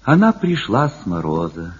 Она пришла с мороза,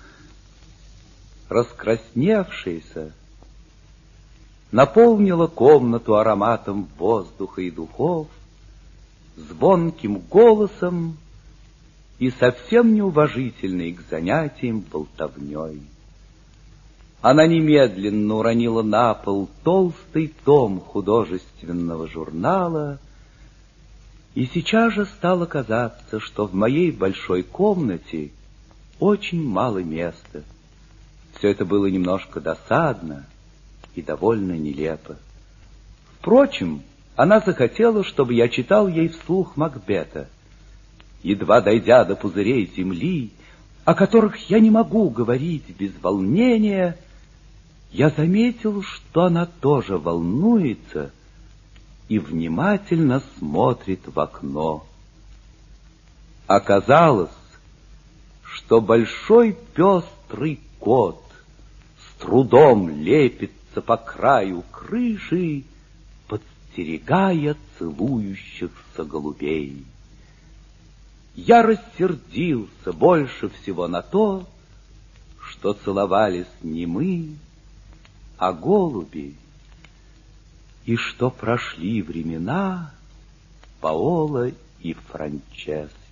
раскрасневшаяся, наполнила комнату ароматом воздуха и духов, звонким голосом и совсем неуважительной к занятиям болтовней. Она немедленно уронила на пол толстый том художественного журнала, и сейчас же стало казаться, что в моей большой комнате очень мало места. Все это было немножко досадно и довольно нелепо. Впрочем, она захотела, чтобы я читал ей вслух Макбета. Едва дойдя до пузырей земли, о которых я не могу говорить без волнения, я заметил, что она тоже волнуется и внимательно смотрит в окно. Оказалось, что большой пестрый кот с трудом лепится по краю крыши, подстерегая целующихся голубей. Я рассердился больше всего на то, что целовались не мы, а голуби, и что прошли времена Паоло и Франческо.